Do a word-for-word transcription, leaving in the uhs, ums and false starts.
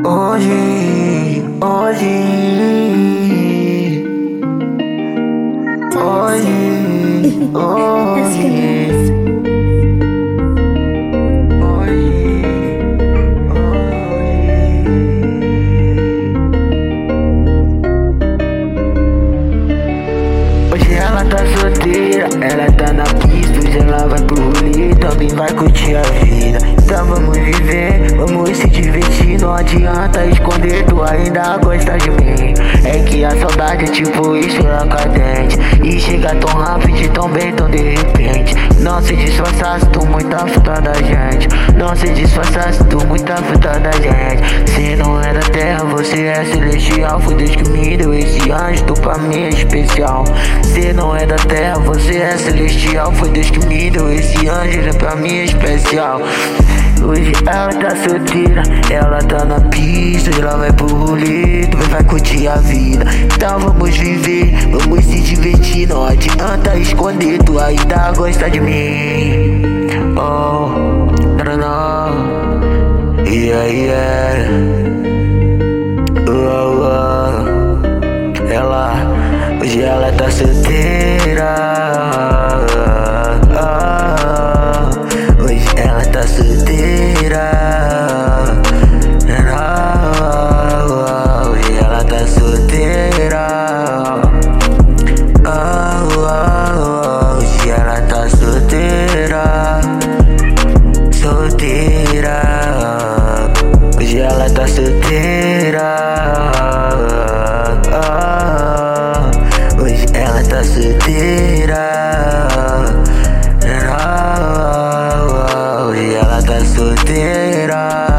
Hoje, hoje, hoje, hoje, hoje ela tá solteira, ela tá na pista, hoje ela vai pro rolê, também vai curtir a vida. Então vamos viver, vamos se divertir, não adianta esconder, tu ainda gosta de mim. É que a saudade é tipo estourar cadente, e chega tão rápido, tão bem, tão de repente. Não se disfarçasse, tu muito afeta da gente. Não se disfarçasse, tu muito afeta da gente. Se não é da terra, você é celestial. Foi Deus que me deu esse anjo, tu pra mim é especial. Se não é da terra, você é celestial. Foi Deus que me deu esse anjo, ele pra mim é especial. Hoje ela tá solteira, ela tá na pista, ela vai pro rolê, tu vai curtir a vida. Então vamos viver, vamos se divertir, não adianta esconder, tu ainda gosta de mim. Oh, não, não, yeah, yeah. Oh, oh. Ela, hoje ela tá solteira. Hoje ela tá solteira. Hoje ela tá solteira. Hoje ela tá solteira. Solteira. Hoje ela tá solteira. Hoje ela tá solteira. Hoje ela tá solteira.